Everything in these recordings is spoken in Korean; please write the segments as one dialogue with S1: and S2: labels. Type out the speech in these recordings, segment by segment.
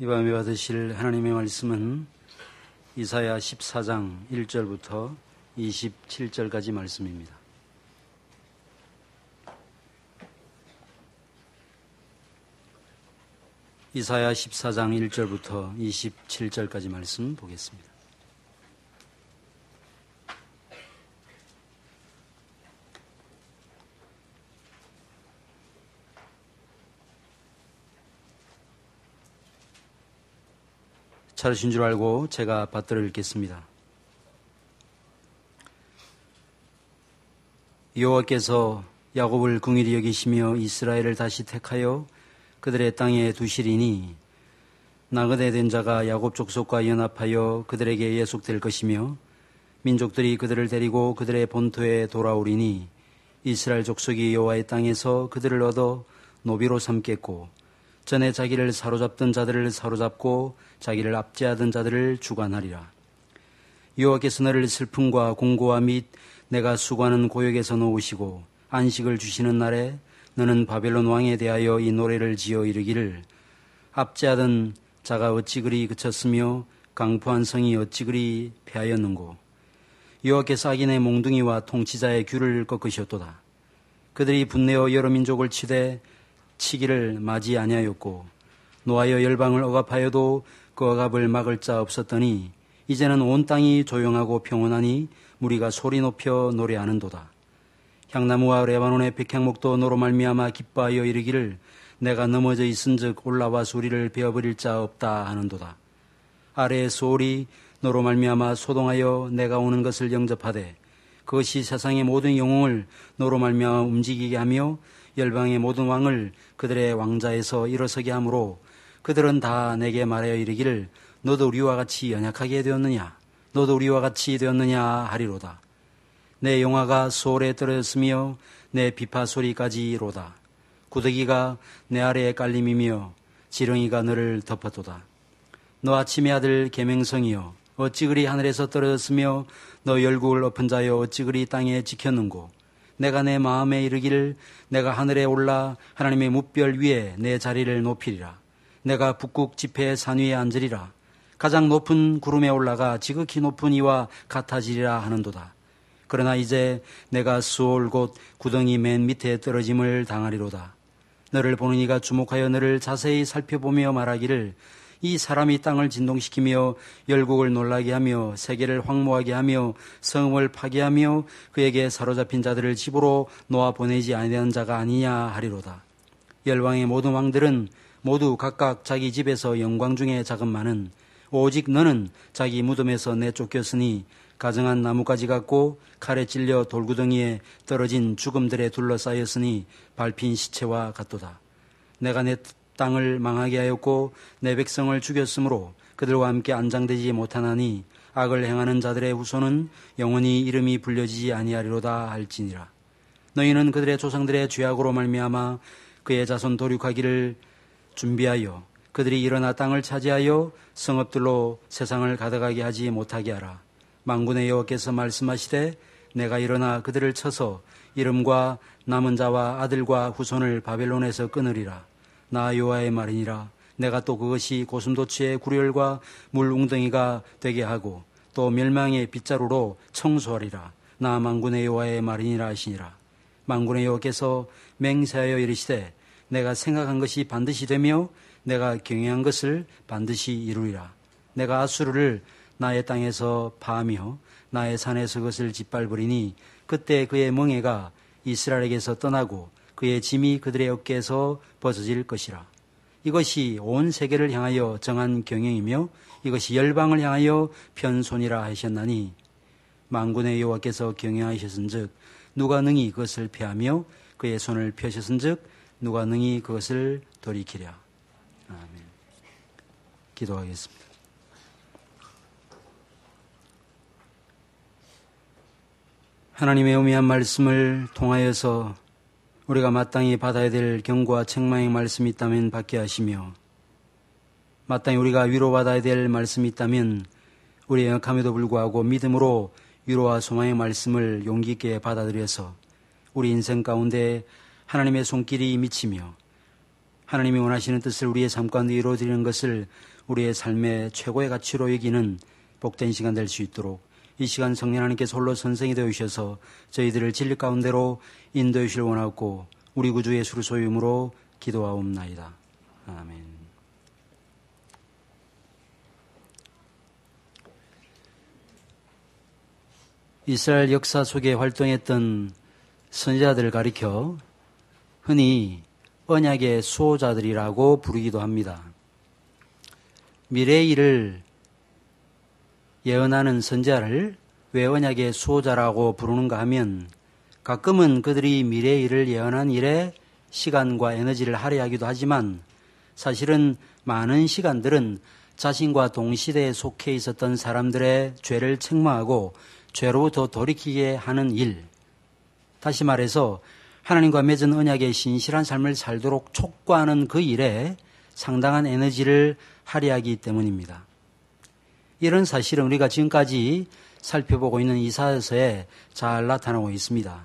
S1: 이 밤에 받으실 하나님의 말씀은 이사야 14장 1절부터 27절까지 말씀입니다. 이사야 14장 1절부터 27절까지 말씀 보겠습니다. 찾으신 줄 알고 제가 받들어 읽겠습니다. 여호와께서 야곱을 긍휼히 여기시며 이스라엘을 다시 택하여 그들의 땅에 두시리니 나그네된 자가 야곱 족속과 연합하여 그들에게 예속될 것이며 민족들이 그들을 데리고 그들의 본토에 돌아오리니 이스라엘 족속이 여호와의 땅에서 그들을 얻어 노비로 삼겠고 전에 자기를 사로잡던 자들을 사로잡고 자기를 압제하던 자들을 주관하리라. 여호와께서 너를 슬픔과 공고와 및 내가 수고하는 고역에서 놓으시고 안식을 주시는 날에 너는 바벨론 왕에 대하여 이 노래를 지어 이르기를 압제하던 자가 어찌 그리 그쳤으며 강포한 성이 어찌 그리 패하였는고. 여호와께서 악인의 몽둥이와 통치자의 귤을 꺾으셨도다. 그들이 분내어 여러 민족을 치기를 맞이 아니하였고 노하여 열방을 억압하여도 그 억압을 막을 자 없었더니 이제는 온 땅이 조용하고 평온하니 무리가 소리 높여 노래하는도다. 향나무와 레바논의 백향목도 너로 말미암아 기뻐하여 이르기를 내가 넘어져 있은즉 올라와 소리를 베어버릴 자 없다 하는도다. 아래의 소울이 너로 말미암아 소동하여 내가 오는 것을 영접하되 그것이 세상의 모든 영웅을 너로 말미암아 움직이게 하며 열방의 모든 왕을 그들의 왕자에서 일어서게 하므로 그들은 다 내게 말하여 이르기를 너도 우리와 같이 연약하게 되었느냐 너도 우리와 같이 되었느냐 하리로다. 내 영화가 소홀에 떨어졌으며 내 비파 소리까지로다. 구더기가 내 아래에 깔림이며 지렁이가 너를 덮었도다. 너 아침의 아들 계명성이여 어찌 그리 하늘에서 떨어졌으며 너 열국을 엎은 자여 어찌 그리 땅에 지켰는고. 내가 내 마음에 이르기를 내가 하늘에 올라 하나님의 뭇별 위에 내 자리를 높이리라. 내가 북극 지폐의 산 위에 앉으리라. 가장 높은 구름에 올라가 지극히 높은 이와 같아지리라 하는도다. 그러나 이제 내가 수올 곧 구덩이 맨 밑에 떨어짐을 당하리로다. 너를 보는 이가 주목하여 너를 자세히 살펴보며 말하기를 이 사람이 땅을 진동시키며 열국을 놀라게 하며 세계를 황무하게 하며 성읍을 파괴하며 그에게 사로잡힌 자들을 집으로 놓아 보내지 아니하는 자가 아니냐 하리로다. 열왕의 모든 왕들은 모두 각각 자기 집에서 영광 중에 자금만은 오직 너는 자기 무덤에서 내쫓겼으니 가정한 나무가지 같고 칼에 찔려 돌구덩이에 떨어진 죽음들에 둘러싸였으니 밟힌 시체와 같도다. 내가 내 땅을 망하게 하였고 내 백성을 죽였으므로 그들과 함께 안장되지 못하나니 악을 행하는 자들의 후손은 영원히 이름이 불려지지 아니하리로다 할지니라. 너희는 그들의 조상들의 죄악으로 말미암아 그의 자손 도륙하기를 준비하여 그들이 일어나 땅을 차지하여 성읍들로 세상을 가득하게 하지 못하게 하라. 만군의 여호와께서 말씀하시되 내가 일어나 그들을 쳐서 이름과 남은 자와 아들과 후손을 바벨론에서 끊으리라. 나 여호와의 말이니라. 내가 또 그것이 고슴도치의 구렬과 물 웅덩이가 되게 하고 또 멸망의 빗자루로 청소하리라. 나 만군의 여호와의 말이니라 하시니라. 만군의 여호와께서 맹세하여 이르시되 내가 생각한 것이 반드시 되며 내가 경영한 것을 반드시 이루리라. 내가 아수르를 나의 땅에서 파하며 나의 산에서 그것을 짓밟으리니 그때 그의 멍에가 이스라엘에게서 떠나고 그의 짐이 그들의 어깨에서 벗어질 것이라. 이것이 온 세계를 향하여 정한 경영이며 이것이 열방을 향하여 편손이라 하셨나니 만군의 여호와께서 경영하셨은즉 누가 능히 그것을 패하며 그의 손을 펴셨은즉 누가 능히 그것을 돌이키랴. 아멘. 기도하겠습니다. 하나님의 어미한 말씀을 통하여서 우리가 마땅히 받아야 될 경고와 책망의 말씀이 있다면 받게 하시며 마땅히 우리가 위로받아야 될 말씀이 있다면 우리의 연약함에도 불구하고 믿음으로 위로와 소망의 말씀을 용기 있게 받아들여서 우리 인생 가운데 하나님의 손길이 미치며 하나님이 원하시는 뜻을 우리의 삶 가운데 이루어드리는 것을 우리의 삶의 최고의 가치로 여기는 복된 시간 될 수 있도록 이 시간 성령 하나님께서 홀로 선생이 되어주셔서 저희들을 진리 가운데로 인도해 주시길 원하고 우리 구주 예수를 소유임으로 기도하옵나이다. 아멘. 이스라엘 역사 속에 활동했던 선지자들을 가리켜 흔히 언약의 수호자들이라고 부르기도 합니다. 미래의 일을 예언하는 선지자를 왜 언약의 수호자라고 부르는가 하면 가끔은 그들이 미래의 일을 예언한 일에 시간과 에너지를 할애하기도 하지만 사실은 많은 시간들은 자신과 동시대에 속해 있었던 사람들의 죄를 책망하고 죄로부터 돌이키게 하는 일, 다시 말해서 하나님과 맺은 언약의 신실한 삶을 살도록 촉구하는 그 일에 상당한 에너지를 할애하기 때문입니다. 이런 사실은 우리가 지금까지 살펴보고 있는 이사야서에 잘 나타나고 있습니다.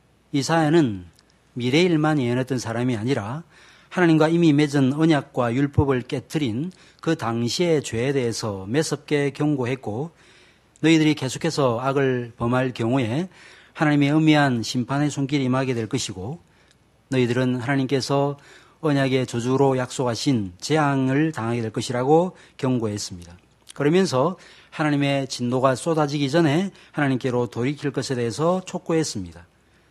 S1: 이사야는 미래의 일만 예언했던 사람이 아니라 하나님과 이미 맺은 언약과 율법을 깨트린 그 당시의 죄에 대해서 매섭게 경고했고 너희들이 계속해서 악을 범할 경우에 하나님의 엄미한 심판의 손길이 임하게 될 것이고 너희들은 하나님께서 언약의 저주로 약속하신 재앙을 당하게 될 것이라고 경고했습니다. 그러면서 하나님의 진노가 쏟아지기 전에 하나님께로 돌이킬 것에 대해서 촉구했습니다.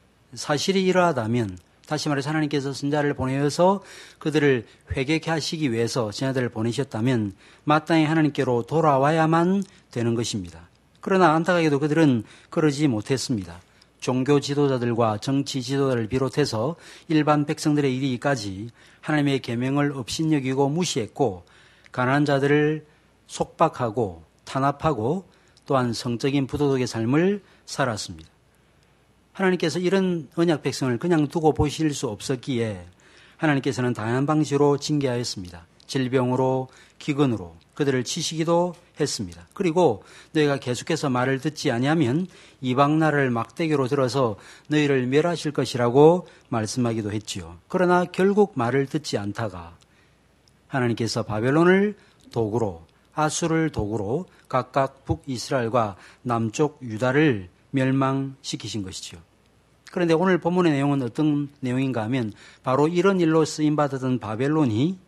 S1: 사실이 이러하다면 다시 말해서 하나님께서 선지자를 보내어서 그들을 회개케 하시기 위해서 선지자들을 보내셨다면 마땅히 하나님께로 돌아와야만 되는 것입니다. 그러나 안타깝게도 그들은 그러지 못했습니다. 종교 지도자들과 정치 지도자를 비롯해서 일반 백성들의 이르기까지 하나님의 계명을 업신여기고 무시했고 가난한 자들을 속박하고 탄압하고 또한 성적인 부도덕의 삶을 살았습니다. 하나님께서 이런 언약 백성을 그냥 두고 보실 수 없었기에 하나님께서는 다양한 방식으로 징계하였습니다. 질병으로, 기근으로 그들을 치시기도 했습니다. 그리고 너희가 계속해서 말을 듣지 아니하면 이방 나라를 막대기로 들어서 너희를 멸하실 것이라고 말씀하기도 했지요. 그러나 결국 말을 듣지 않다가 하나님께서 바벨론을 도구로, 아수를 도구로 각각 북이스라엘과 남쪽 유다를 멸망시키신 것이지요. 그런데 오늘 본문의 내용은 어떤 내용인가 하면 바로 이런 일로 쓰임받았던 바벨론이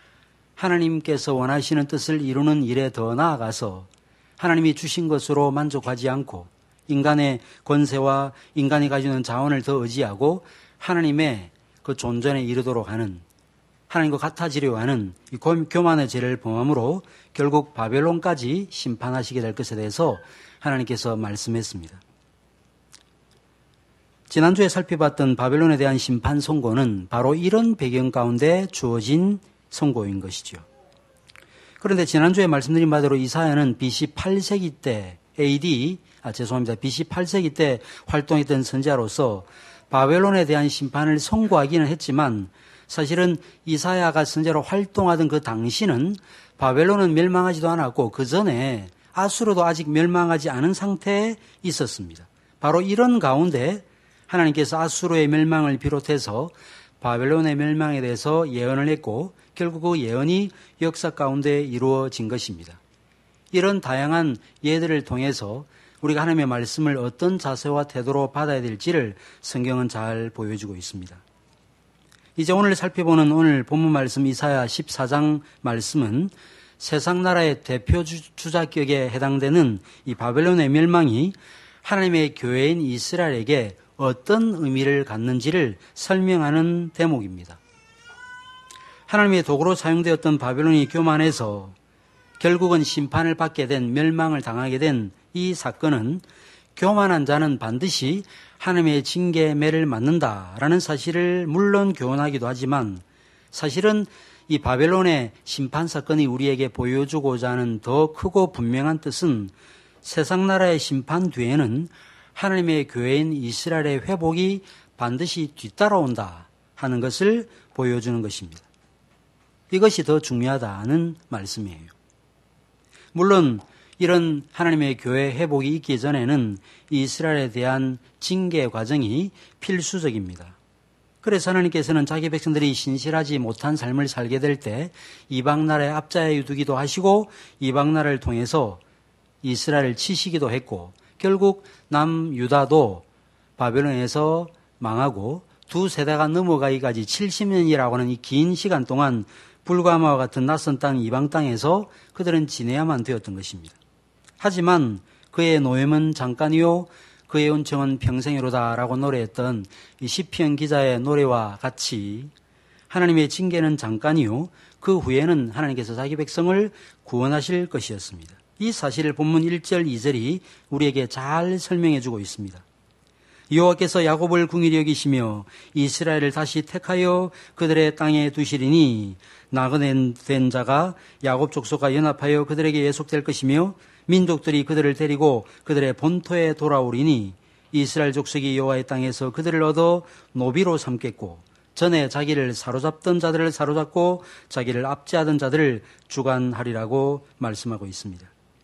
S1: 하나님께서 원하시는 뜻을 이루는 일에 더 나아가서 하나님이 주신 것으로 만족하지 않고 인간의 권세와 인간이 가지는 자원을 더 의지하고 하나님의 그 존전에 이르도록 하는 하나님과 같아지려 하는 이 교만의 죄를 범함으로 결국 바벨론까지 심판하시게 될 것에 대해서 하나님께서 말씀했습니다. 지난주에 살펴봤던 바벨론에 대한 심판 선고는 바로 이런 배경 가운데 주어진 선고인 것이죠. 그런데 지난주에 말씀드린 바대로 이사야는 BC 8세기 때 BC 8세기 때 활동했던 선지자로서 바벨론에 대한 심판을 선고하기는 했지만 사실은 이사야가 선지자로 활동하던 그 당시는 바벨론은 멸망하지도 않았고 그 전에 아수르도 아직 멸망하지 않은 상태에 있었습니다. 바로 이런 가운데 하나님께서 아수르의 멸망을 비롯해서 바벨론의 멸망에 대해서 예언을 했고 결국 그 예언이 역사 가운데 이루어진 것입니다. 이런 다양한 예들을 통해서 우리가 하나님의 말씀을 어떤 자세와 태도로 받아야 될지를 성경은 잘 보여주고 있습니다. 이제 오늘 살펴보는 오늘 본문 말씀 이사야 14장 말씀은 세상 나라의 대표 주자격에 해당되는 이 바벨론의 멸망이 하나님의 교회인 이스라엘에게 어떤 의미를 갖는지를 설명하는 대목입니다. 하나님의 도구로 사용되었던 바벨론이 교만해서 결국은 심판을 받게 된, 멸망을 당하게 된 이 사건은 교만한 자는 반드시 하나님의 징계의 매를 맞는다라는 사실을 물론 교훈하기도 하지만 사실은 이 바벨론의 심판 사건이 우리에게 보여주고자 하는 더 크고 분명한 뜻은 세상 나라의 심판 뒤에는 하나님의 교회인 이스라엘의 회복이 반드시 뒤따라온다 하는 것을 보여주는 것입니다. 이것이 더 중요하다는 말씀이에요. 물론 이런 하나님의 교회 회복이 있기 전에는 이스라엘에 대한 징계 과정이 필수적입니다. 그래서 하나님께서는 자기 백성들이 신실하지 못한 삶을 살게 될 때 이방 나라에 압자해 두기도 하시고 이방 나라를 통해서 이스라엘을 치시기도 했고 결국 남유다도 바벨론에서 망하고 두 세대가 넘어가기까지 70년이라고 하는 이 긴 시간 동안 불가마와 같은 낯선 땅 이방 땅에서 그들은 지내야만 되었던 것입니다. 하지만 그의 노임은 잠깐이요 그의 은총은 평생이로다라고 노래했던 이 시편 기자의 노래와 같이 하나님의 징계는 잠깐이요 그 후에는 하나님께서 자기 백성을 구원하실 것이었습니다. 이 사실을 본문 1절 2절이 우리에게 잘 설명해 주고 있습니다. 여호와께서 야곱을 긍휼히 여기시며 이스라엘을 다시 택하여 그들의 땅에 두시리니 나그네된 자가 야곱 족속과 연합하여 그들에게 예속될 것이며 민족들이 그들을 데리고 그들의 본토에 돌아오리니 이스라엘 족속이 여호와의 땅에서 그들을 얻어 노비로 삼겠고 전에 자기를 사로잡던 자들을 사로잡고 자기를 압제하던 자들을 주관하리라고 말씀하고 있습니다.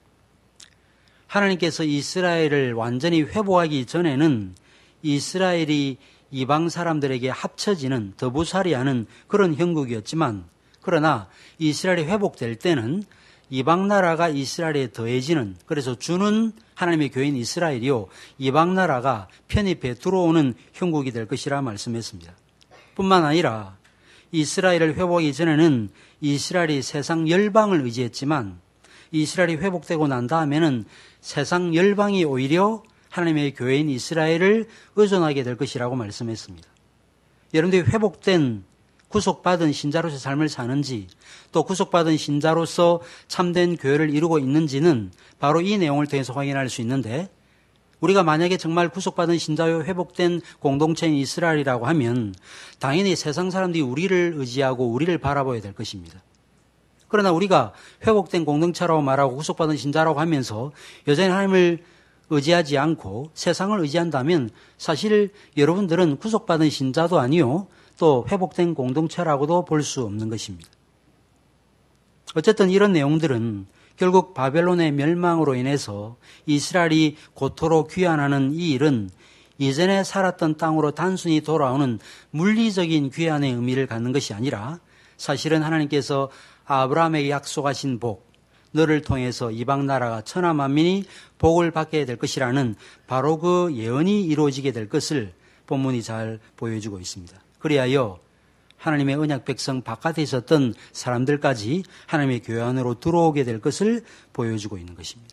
S1: 하나님께서 이스라엘을 완전히 회복하기 전에는 이스라엘이 이방 사람들에게 합쳐지는 더부살이하는 그런 형국이었지만 그러나 이스라엘이 회복될 때는 이방 나라가 이스라엘에 더해지는 그래서 주는 하나님의 교회인 이스라엘이요 이방 나라가 편입해 들어오는 형국이 될 것이라 말씀했습니다. 뿐만 아니라 이스라엘을 회복하기 전에는 이스라엘이 세상 열방을 의지했지만 이스라엘이 회복되고 난 다음에는 세상 열방이 오히려 하나님의 교회인 이스라엘을 의존하게 될 것이라고 말씀했습니다. 여러분들이 회복된 구속받은 신자로서의 삶을 사는지 또 구속받은 신자로서 참된 교회를 이루고 있는지는 바로 이 내용을 통해서 확인할 수 있는데 우리가 만약에 정말 구속받은 신자요 회복된 공동체인 이스라엘이라고 하면 당연히 세상 사람들이 우리를 의지하고 우리를 바라봐야 될 것입니다. 그러나 우리가 회복된 공동체라고 말하고 구속받은 신자라고 하면서 여전히 하나님을 의지하지 않고 세상을 의지한다면 사실 여러분들은 구속받은 신자도 아니요 또 회복된 공동체라고도 볼 수 없는 것입니다. 어쨌든 이런 내용들은 결국 바벨론의 멸망으로 인해서 이스라엘이 고토로 귀환하는 이 일은 이전에 살았던 땅으로 단순히 돌아오는 물리적인 귀환의 의미를 갖는 것이 아니라 사실은 하나님께서 아브라함에게 약속하신 복, 너를 통해서 이방 나라가 천하 만민이 복을 받게 될 것이라는 바로 그 예언이 이루어지게 될 것을 본문이 잘 보여주고 있습니다. 그리하여 하나님의 언약 백성 바깥에 있었던 사람들까지 하나님의 교회 안으로 들어오게 될 것을 보여주고 있는 것입니다.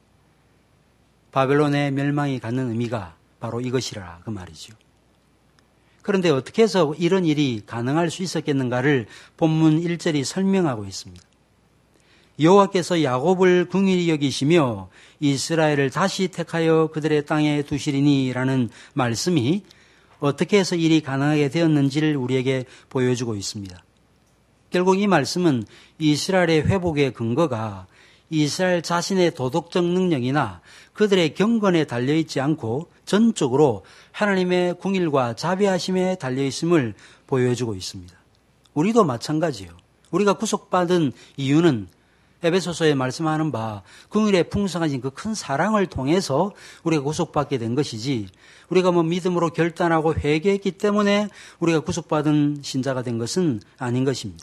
S1: 바벨론의 멸망이 갖는 의미가 바로 이것이라 그 말이죠. 그런데 어떻게 해서 이런 일이 가능할 수 있었겠는가를 본문 1절이 설명하고 있습니다. 여호와께서 야곱을 긍휼히 여기시며 이스라엘을 다시 택하여 그들의 땅에 두시리니라는 말씀이 어떻게 해서 일이 가능하게 되었는지를 우리에게 보여주고 있습니다. 결국 이 말씀은 이스라엘의 회복의 근거가 이스라엘 자신의 도덕적 능력이나 그들의 경건에 달려있지 않고 전적으로 하나님의 궁일과 자비하심에 달려있음을 보여주고 있습니다. 우리도 마찬가지예요. 우리가 구속받은 이유는 에베소서에 말씀하는 바 긍휼의 풍성하신 그 큰 사랑을 통해서 우리가 구속받게 된 것이지 우리가 믿음으로 결단하고 회개했기 때문에 우리가 구속받은 신자가 된 것은 아닌 것입니다.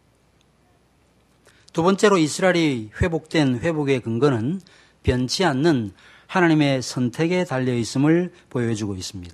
S1: 두 번째로 이스라엘이 회복된 회복의 근거는 변치 않는 하나님의 선택에 달려있음을 보여주고 있습니다.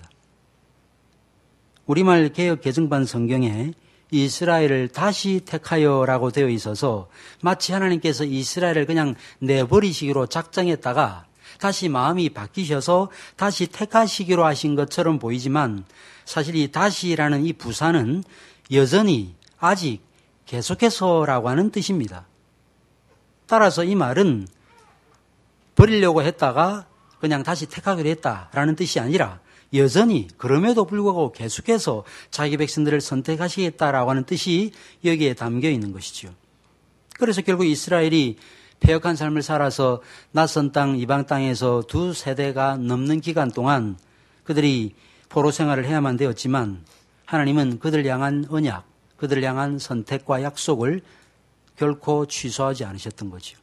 S1: 우리말 개역 개정판 성경에 이스라엘을 다시 택하여라고 되어 있어서 마치 하나님께서 이스라엘을 그냥 내버리시기로 작정했다가 다시 마음이 바뀌셔서 다시 택하시기로 하신 것처럼 보이지만 사실 이 다시라는 이 부사는 여전히 아직 계속해서라고 하는 뜻입니다. 따라서 이 말은 버리려고 했다가 그냥 다시 택하기로 했다라는 뜻이 아니라 여전히 그럼에도 불구하고 계속해서 자기 백성들을 선택하시겠다라고 하는 뜻이 여기에 담겨 있는 것이죠. 그래서 결국 이스라엘이 패역한 삶을 살아서 낯선 땅, 이방 땅에서 두 세대가 넘는 기간 동안 그들이 포로 생활을 해야만 되었지만 하나님은 그들 향한 언약, 그들 향한 선택과 약속을 결코 취소하지 않으셨던 거죠.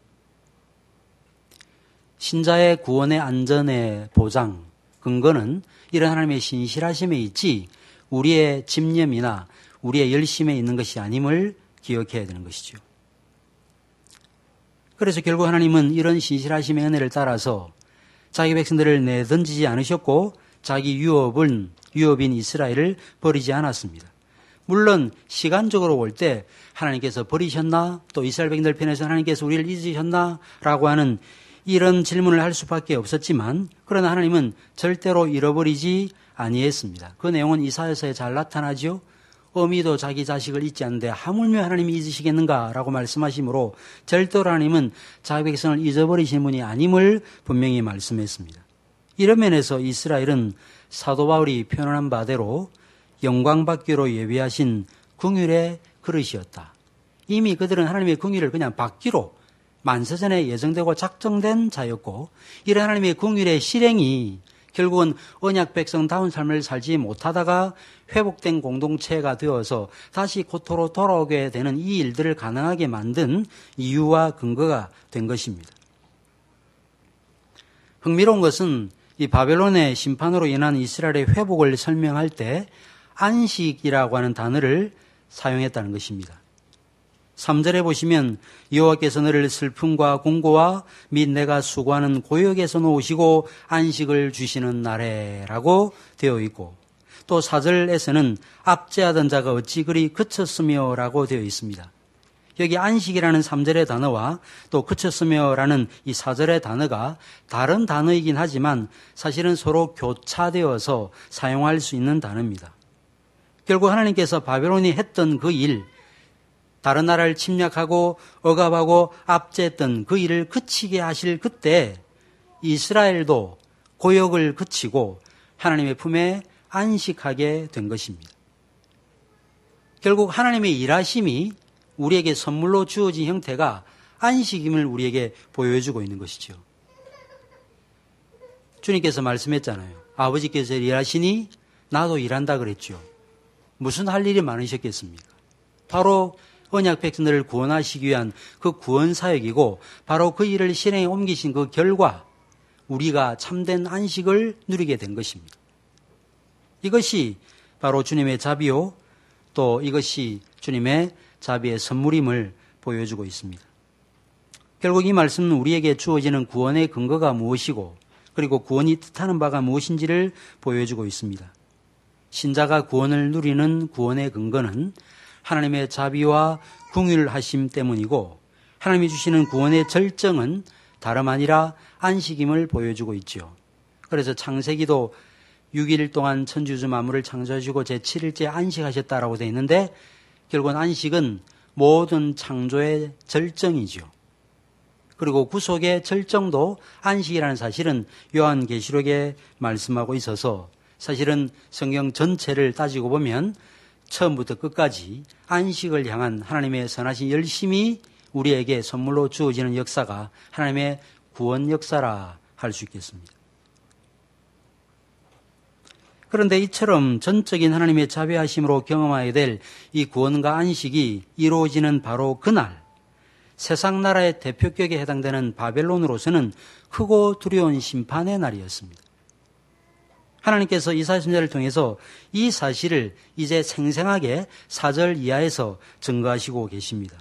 S1: 신자의 구원의 안전의 보장, 근거는 이런 하나님의 신실하심에 있지 우리의 집념이나 우리의 열심에 있는 것이 아님을 기억해야 되는 것이죠. 그래서 결국 하나님은 이런 신실하심의 은혜를 따라서 자기 백성들을 내던지지 않으셨고 자기 유업인 이스라엘을 버리지 않았습니다. 물론 시간적으로 볼 때 하나님께서 버리셨나? 또 이스라엘 백성들 편에서 하나님께서 우리를 잊으셨나? 라고 하는 이런 질문을 할 수밖에 없었지만 그러나 하나님은 절대로 잃어버리지 아니했습니다. 그 내용은 이사야서에 잘 나타나죠. 어미도 자기 자식을 잊지 않는데 하물며 하나님이 잊으시겠는가라고 말씀하시므로 절대로 하나님은 자기 백성을 잊어버리시는 분이 아님을 분명히 말씀했습니다. 이런 면에서 이스라엘은 사도 바울이 표현한 바대로 영광받기로 예비하신 긍휼의 그릇이었다. 이미 그들은 하나님의 긍휼을 그냥 받기로 만세전에 예정되고 작정된 자였고 이런 하나님의 긍휼의 실행이 결국은 언약 백성다운 삶을 살지 못하다가 회복된 공동체가 되어서 다시 고토로 돌아오게 되는 이 일들을 가능하게 만든 이유와 근거가 된 것입니다. 흥미로운 것은 이 바벨론의 심판으로 인한 이스라엘의 회복을 설명할 때 안식이라고 하는 단어를 사용했다는 것입니다. 3절에 보시면 여호와께서 너를 슬픔과 공고와 및 내가 수고하는 고역에서 놓으시고 안식을 주시는 날에 라고 되어 있고 또 4절에서는 압제하던 자가 어찌 그리 그쳤으며 라고 되어 있습니다. 여기 안식이라는 3절의 단어와 또 그쳤으며 라는 이 4절의 단어가 다른 단어이긴 하지만 사실은 서로 교차되어서 사용할 수 있는 단어입니다. 결국 하나님께서 바벨론이 했던 그 일, 다른 나라를 침략하고 억압하고 압제했던 그 일을 그치게 하실 그때 이스라엘도 고역을 그치고 하나님의 품에 안식하게 된 것입니다. 결국 하나님의 일하심이 우리에게 선물로 주어진 형태가 안식임을 우리에게 보여주고 있는 것이죠. 주님께서 말씀했잖아요. 아버지께서 일하시니 나도 일한다 그랬죠. 무슨 할 일이 많으셨겠습니까? 바로 언약 백성들을 구원하시기 위한 그 구원 사역이고 바로 그 일을 실행에 옮기신 그 결과 우리가 참된 안식을 누리게 된 것입니다. 이것이 바로 주님의 자비요 또 이것이 주님의 자비의 선물임을 보여주고 있습니다. 결국 이 말씀은 우리에게 주어지는 구원의 근거가 무엇이고 그리고 구원이 뜻하는 바가 무엇인지를 보여주고 있습니다. 신자가 구원을 누리는 구원의 근거는 하나님의 자비와 긍휼하심 때문이고 하나님이 주시는 구원의 절정은 다름 아니라 안식임을 보여주고 있죠. 그래서 창세기도 6일 동안 천지우주 만물을 창조하시고 제7일째 안식하셨다라고 되어 있는데 결국은 안식은 모든 창조의 절정이죠. 그리고 구속의 절정도 안식이라는 사실은 요한계시록에 말씀하고 있어서 사실은 성경 전체를 따지고 보면 처음부터 끝까지 안식을 향한 하나님의 선하신 열심이 우리에게 선물로 주어지는 역사가 하나님의 구원 역사라 할 수 있겠습니다. 그런데 이처럼 전적인 하나님의 자비하심으로 경험하게 될 이 구원과 안식이 이루어지는 바로 그날 세상 나라의 대표격에 해당되는 바벨론으로서는 크고 두려운 심판의 날이었습니다. 하나님께서 이사야 선지자를 통해서 이 사실을 이제 생생하게 4절 이하에서 증거하시고 계십니다.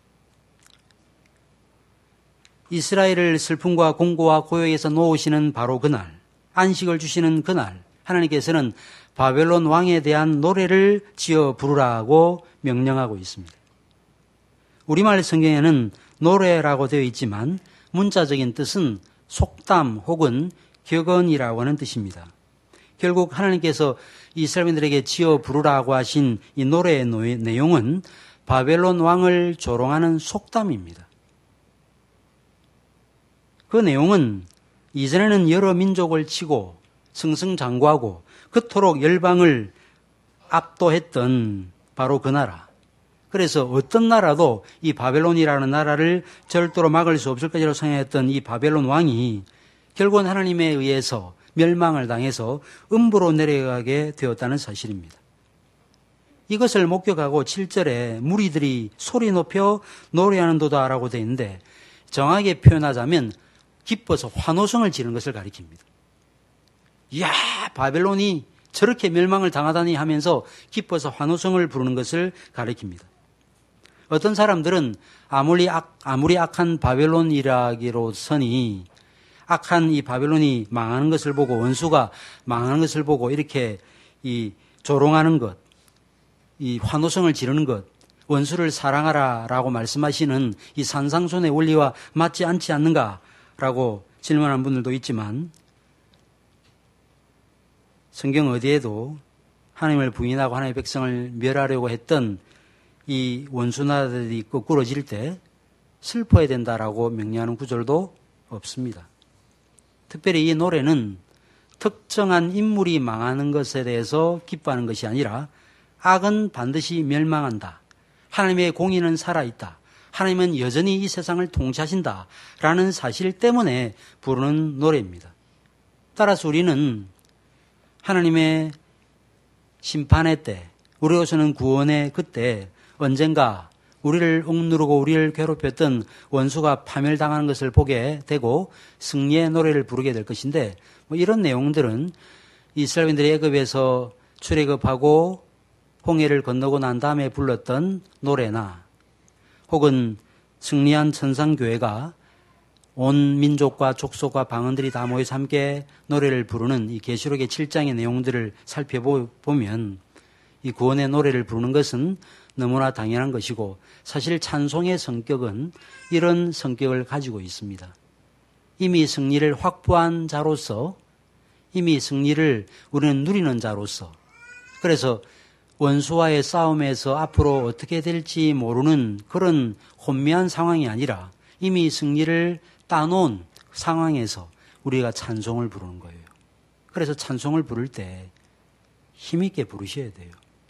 S1: 이스라엘을 슬픔과 공고와 고역에서 놓으시는 바로 그날, 안식을 주시는 그날, 하나님께서는 바벨론 왕에 대한 노래를 지어 부르라고 명령하고 있습니다. 우리말 성경에는 노래라고 되어 있지만 문자적인 뜻은 속담 혹은 격언이라고 하는 뜻입니다. 결국 하나님께서 이스라엘인들에게 지어 부르라고 하신 이 노래의 내용은 바벨론 왕을 조롱하는 속담입니다. 그 내용은 이전에는 여러 민족을 치고 승승장구하고 그토록 열방을 압도했던 바로 그 나라. 그래서 어떤 나라도 이 바벨론이라는 나라를 절대로 막을 수 없을 것이라고 생각했던 이 바벨론 왕이 결국은 하나님에 의해서 멸망을 당해서 음부로 내려가게 되었다는 사실입니다. 이것을 목격하고 7절에 무리들이 소리 높여 노래하는도다라고 되어 있는데 정확하게 표현하자면 기뻐서 환호성을 지르는 것을 가리킵니다. 이야, 바벨론이 저렇게 멸망을 당하다니 하면서 기뻐서 환호성을 부르는 것을 가리킵니다. 어떤 사람들은 아무리 악한 바벨론이라기로서니 악한 이 바벨론이 망하는 것을 보고 원수가 망하는 것을 보고 이렇게 이 조롱하는 것, 이 환호성을 지르는 것, 원수를 사랑하라라고 말씀하시는 이 산상손의 원리와 맞지 않지 않는가라고 질문하는 분들도 있지만 성경 어디에도 하나님을 부인하고 하나님의 백성을 멸하려고 했던 이 원수나라들이 거꾸러질 때 슬퍼야 된다라고 명령하는 구절도 없습니다. 특별히 이 노래는 특정한 인물이 망하는 것에 대해서 기뻐하는 것이 아니라 악은 반드시 멸망한다. 하나님의 공의는 살아있다. 하나님은 여전히 이 세상을 통치하신다. 라는 사실 때문에 부르는 노래입니다. 따라서 우리는 하나님의 심판의 때, 우리로서는 구원의 그때 언젠가 우리를 억누르고 우리를 괴롭혔던 원수가 파멸당하는 것을 보게 되고 승리의 노래를 부르게 될 것인데 이런 내용들은 이스라엘인들이 애굽에서 출애굽하고 홍해를 건너고 난 다음에 불렀던 노래나 혹은 승리한 천상교회가 온 민족과 족속과 방언들이 다 모여서 함께 노래를 부르는 이 계시록의 7장의 내용들을 살펴보면 이 구원의 노래를 부르는 것은 너무나 당연한 것이고 사실 찬송의 성격은 이런 성격을 가지고 있습니다. 이미 승리를 확보한 자로서 이미 승리를 우리는 누리는 자로서 그래서 원수와의 싸움에서 앞으로 어떻게 될지 모르는 그런 혼미한 상황이 아니라 이미 승리를 따놓은 상황에서 우리가 찬송을 부르는 거예요. 그래서 찬송을 부를 때 힘있게 부르셔야 돼요.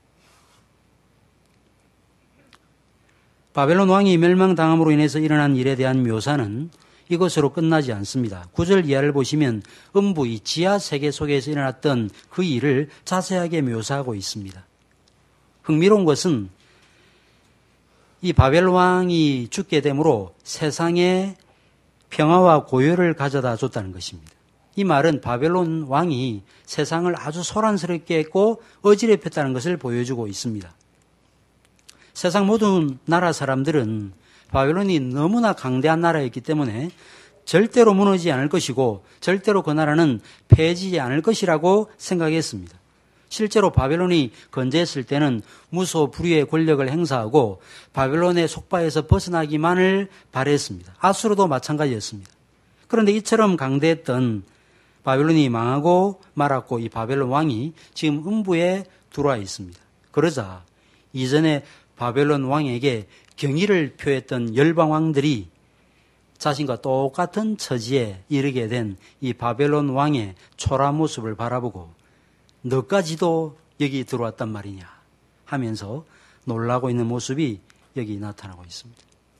S1: 바벨론 왕이 멸망당함으로 인해서 일어난 일에 대한 묘사는 이것으로 끝나지 않습니다. 9절 이하를 보시면 음부 이 지하 세계 속에서 일어났던 그 일을 자세하게 묘사하고 있습니다. 흥미로운 것은 이 바벨 왕이 죽게 되므로 세상에 평화와 고요를 가져다 줬다는 것입니다. 이 말은 바벨론 왕이 세상을 아주 소란스럽게 했고 어지럽혔다는 것을 보여주고 있습니다. 세상 모든 나라 사람들은 바벨론이 너무나 강대한 나라였기 때문에 절대로 무너지지 않을 것이고 절대로 그 나라는 패해지지 않을 것이라고 생각했습니다. 실제로 바벨론이 건재했을 때는 무소불위의 권력을 행사하고 바벨론의 속바에서 벗어나기만을 바랬습니다. 아수르도 마찬가지였습니다. 그런데 이처럼 강대했던 바벨론이 망하고 말았고 이 바벨론 왕이 지금 음부에 들어와 있습니다. 그러자 이전에 바벨론 왕에게 경의를 표했던 열방 왕들이 자신과 똑같은 처지에 이르게 된 이 바벨론 왕의 초라한 모습을 바라보고 너까지도 여기 들어왔단 말이냐 하면서 놀라고 있는 모습이 여기 나타나고 있습니다.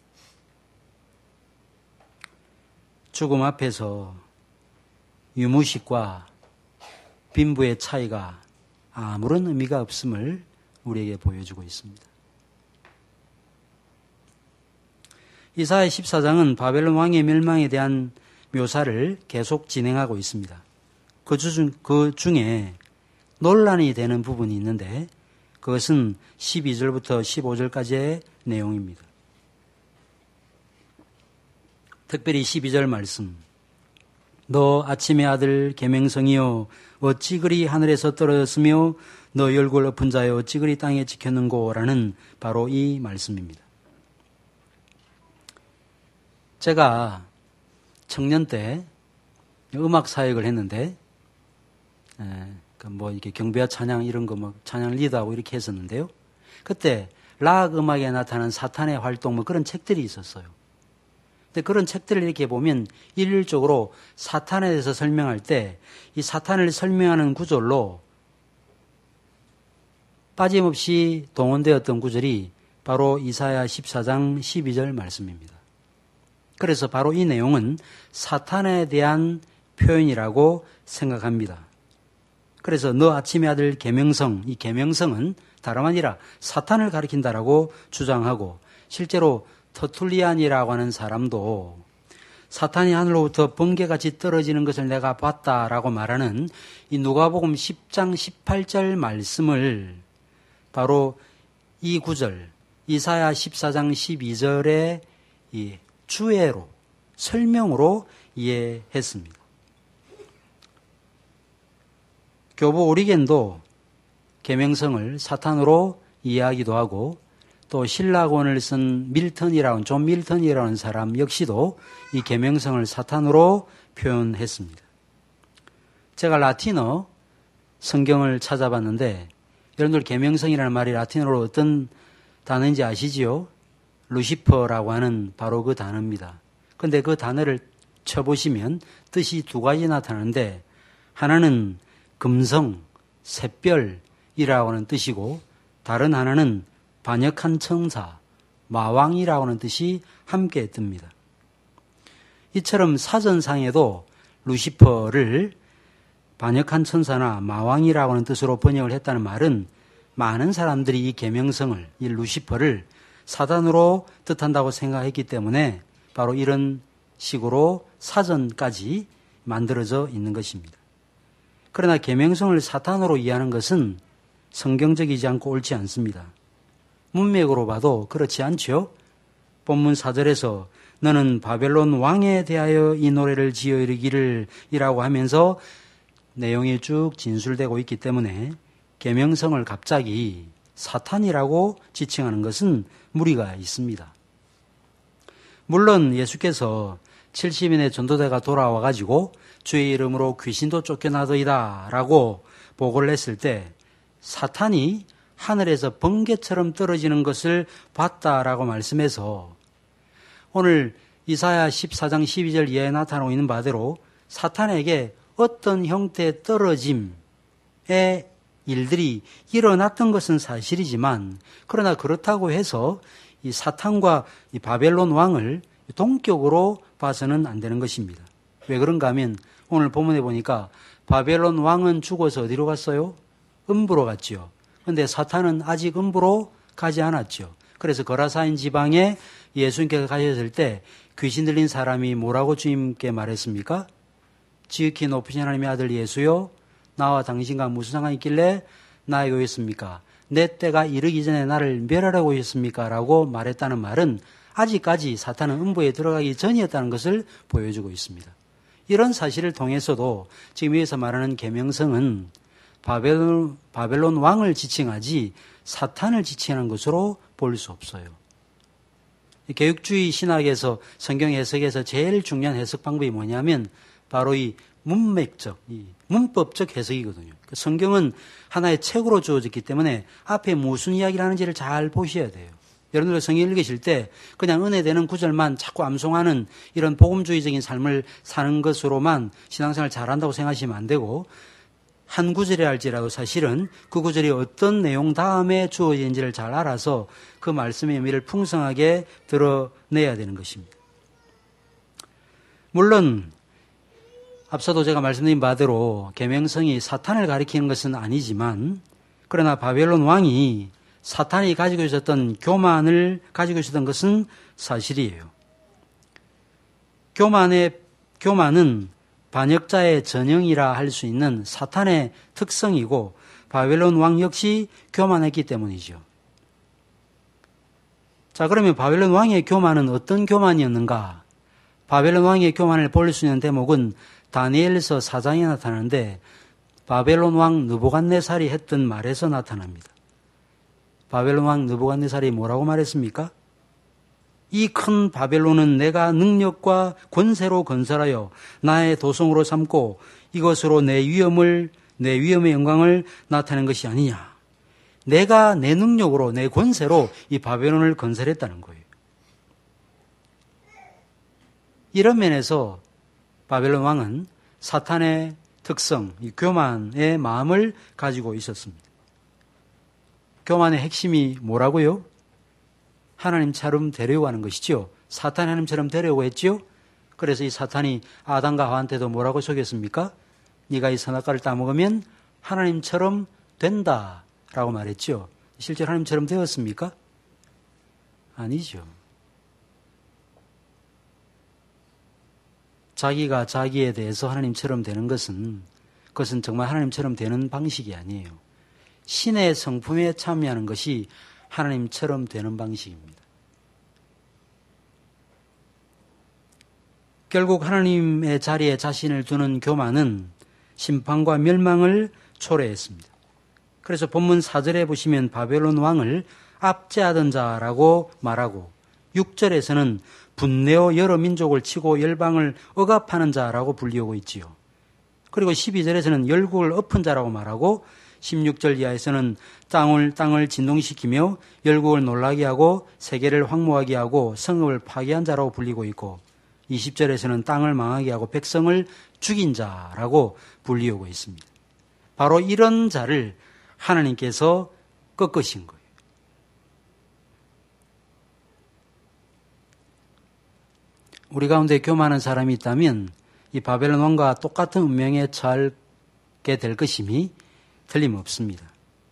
S1: 죽음 앞에서 유무식과 빈부의 차이가 아무런 의미가 없음을 우리에게 보여주고 있습니다. 이사야 14장은 바벨론 왕의 멸망에 대한 묘사를 계속 진행하고 있습니다. 그 중에 논란이 되는 부분이 있는데 그것은 12절부터 15절까지의 내용입니다. 특별히 12절 말씀. 너 아침의 아들 계명성이여 어찌 그리 하늘에서 떨어졌으며 너 열골 엎은 자여 어찌 그리 땅에 지켰는고 라는 바로 이 말씀입니다. 제가 청년 때 음악 사역을 했는데 이렇게 경배와 찬양 이런 거 찬양 리더하고 이렇게 했었는데요. 그때 락 음악에 나타난 사탄의 활동 그런 책들이 있었어요. 근데 그런 책들을 이렇게 보면 일률적으로 사탄에 대해서 설명할 때 이 사탄을 설명하는 구절로 빠짐없이 동원되었던 구절이 바로 이사야 14장 12절 말씀입니다. 그래서 바로 이 내용은 사탄에 대한 표현이라고 생각합니다. 그래서 너 아침의 아들 계명성, 이 계명성은 다름 아니라 사탄을 가리킨다라고 주장하고 실제로 터툴리안이라고 하는 사람도 사탄이 하늘로부터 번개같이 떨어지는 것을 내가 봤다라고 말하는 이 누가복음 10장 18절 말씀을 바로 이 구절 이사야 14장 12절의 이 주애로 설명으로 이해했습니다. 교부 오리겐도 계명성을 사탄으로 이해하기도 하고 또 신라권을 쓴 존 밀턴이라는 사람 역시도 이 계명성을 사탄으로 표현했습니다. 제가 라틴어 성경을 찾아봤는데 여러분들 계명성이라는 말이 라틴어로 어떤 단어인지 아시지요? 루시퍼라고 하는 바로 그 단어입니다. 그런데 그 단어를 쳐보시면 뜻이 두 가지 나타나는데 하나는 금성, 샛별이라고 하는 뜻이고 다른 하나는 반역한 천사, 마왕이라고 하는 뜻이 함께 뜹니다. 이처럼 사전상에도 루시퍼를 반역한 천사나 마왕이라고 하는 뜻으로 번역을 했다는 말은 많은 사람들이 이 계명성을, 이 루시퍼를 사단으로 뜻한다고 생각했기 때문에 바로 이런 식으로 사전까지 만들어져 있는 것입니다. 그러나 계명성을 사탄으로 이해하는 것은 성경적이지 않고 옳지 않습니다. 문맥으로 봐도 그렇지 않죠? 본문 4절에서 너는 바벨론 왕에 대하여 이 노래를 지어 이르기를 이라고 하면서 내용이 쭉 진술되고 있기 때문에 계명성을 갑자기 사탄이라고 지칭하는 것은 무리가 있습니다. 물론 예수께서 70인의 전도대가 돌아와가지고 주의 이름으로 귀신도 쫓겨나더이다 라고 보고를 했을 때 사탄이 하늘에서 번개처럼 떨어지는 것을 봤다라고 말씀해서 오늘 이사야 14장 12절 이하에 나타나고 있는 바대로 사탄에게 어떤 형태의 떨어짐의 일들이 일어났던 것은 사실이지만 그러나 그렇다고 해서 이 사탄과 이 바벨론 왕을 동격으로 봐서는 안 되는 것입니다. 왜 그런가 하면 오늘 본문에 보니까 바벨론 왕은 죽어서 어디로 갔어요? 음부로 갔죠. 그런데 사탄은 아직 음부로 가지 않았죠. 그래서 거라사인 지방에 예수님께서 가셨을 때 귀신 들린 사람이 뭐라고 주님께 말했습니까? 지극히 높으신 하나님의 아들 예수요, 나와 당신과 무슨 상관이 있길래 나에게 오셨습니까? 내 때가 이르기 전에 나를 멸하려고 오셨습니까? 라고 말했다는 말은 아직까지 사탄은 음부에 들어가기 전이었다는 것을 보여주고 있습니다. 이런 사실을 통해서도 지금 여기서 말하는 계명성은 바벨론 왕을 지칭하지 사탄을 지칭하는 것으로 볼 수 없어요. 교육주의 신학에서 성경 해석에서 제일 중요한 해석 방법이 뭐냐면 바로 이 문맥적, 이 문법적 해석이거든요. 성경은 하나의 책으로 주어졌기 때문에 앞에 무슨 이야기를 하는지를 잘 보셔야 돼요. 여러분들 성경 읽으실 때 그냥 은혜되는 구절만 자꾸 암송하는 이런 복음주의적인 삶을 사는 것으로만 신앙생활을 잘한다고 생각하시면 안 되고 한 구절이 할지라도 사실은 그 구절이 어떤 내용 다음에 주어진지를 잘 알아서 그 말씀의 의미를 풍성하게 드러내야 되는 것입니다. 물론 앞서도 제가 말씀드린 바대로 계명성이 사탄을 가리키는 것은 아니지만 그러나 바벨론 왕이 사탄이 가지고 있었던 교만을 가지고 있었던 것은 사실이에요. 교만은 반역자의 전형이라 할 수 있는 사탄의 특성이고 바벨론 왕 역시 교만했기 때문이죠. 자, 그러면 바벨론 왕의 교만은 어떤 교만이었는가? 바벨론 왕의 교만을 볼 수 있는 대목은 다니엘서 4장에 나타나는데 바벨론 왕 느부갓네살이 했던 말에서 나타납니다. 바벨론 왕 느부갓네살이 뭐라고 말했습니까? 이 큰 바벨론은 내가 능력과 권세로 건설하여 나의 도성으로 삼고 이것으로 내 위엄의 영광을 나타낸 것이 아니냐. 내가 내 능력으로 내 권세로 이 바벨론을 건설했다는 거예요. 이런 면에서 바벨론 왕은 사탄의 특성, 이 교만의 마음을 가지고 있었습니다. 교만의 핵심이 뭐라고요? 하나님처럼 되려고 하는 것이죠. 사탄이 하나님처럼 되려고 했죠. 그래서 이 사탄이 아담과 하와한테도 뭐라고 속였습니까? 네가 이 선악과를 따먹으면 하나님처럼 된다라고 말했죠. 실제로 하나님처럼 되었습니까? 아니죠. 자기가 자기에 대해서 하나님처럼 되는 그것은 정말 하나님처럼 되는 방식이 아니에요. 신의 성품에 참여하는 것이 하나님처럼 되는 방식입니다. 결국 하나님의 자리에 자신을 두는 교만은 심판과 멸망을 초래했습니다. 그래서 본문 4절에 보시면 바벨론 왕을 압제하던 자라고 말하고 6절에서는 분내어 여러 민족을 치고 열방을 억압하는 자라고 불리우고 있지요. 그리고 12절에서는 열국을 엎은 자라고 말하고 16절 이하에서는 땅을 진동시키며 열국을 놀라게 하고 세계를 황무하게 하고 성읍을 파괴한 자라고 불리고 있고 20절에서는 땅을 망하게 하고 백성을 죽인 자라고 불리우고 있습니다. 바로 이런 자를 하나님께서 꺾으신 거예요. 우리 가운데 교만한 사람이 있다면 이 바벨론 왕과 똑같은 운명에 처하게 될 것임이 틀림없습니다.